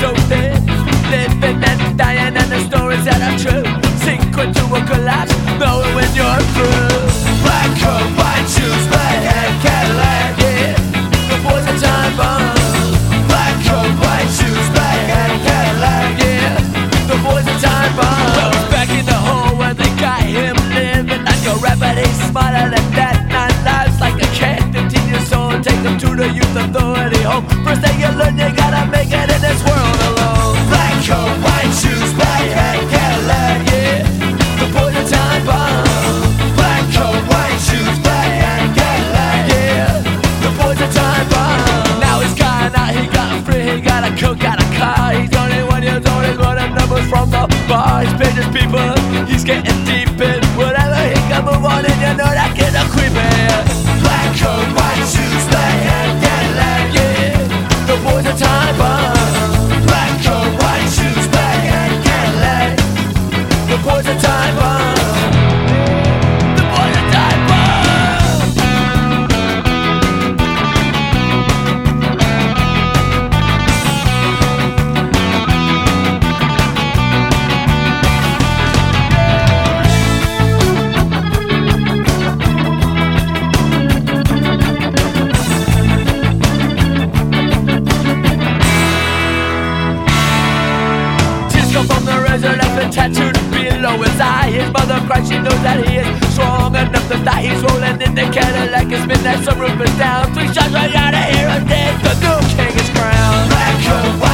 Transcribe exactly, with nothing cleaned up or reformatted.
so thin, living and dying, and the stories that are true sequence to a collapse, knowing when you're through. Black coat, white shoes, red hair, Cadillac, yeah, the boys are time bomb. Black coat, white shoes, red hair, Cadillac, yeah, the boys are time bomb. Well, it's back in the hole where they got him living like a rabbit. He's smarter than that. Nine lives like a cat, fifteen years old. Take him to the youth authority home. First thing you learn, you gotta make it in this world alone. Black coat, white shoes, black hat, Cadillac, yeah, the boys are time bomb. Black coat, white shoes, black hat, Cadillac, yeah, the boys are time bomb. Now he's gone out, he got free, he got a coat, got a car. He's twenty-one years old, he's running numbers from the bar. He's paid his people, he's getting deep in whatever he can move on, and you know that kid a creepin'. Black coat, white shoes, black hat, Cadillac, yeah, the boys are time bomb. Black coat, white shoes, black hat, Cadillac, the boys are time bomb. The boys are time bomb. From the razor left and tattooed below his eye. His mother cries, she knows that he is strong enough to die. He's rolling in the Cadillac, his midnight, some roof is down. Three shots right out of here and dead, the new king is crowned. Black coat, white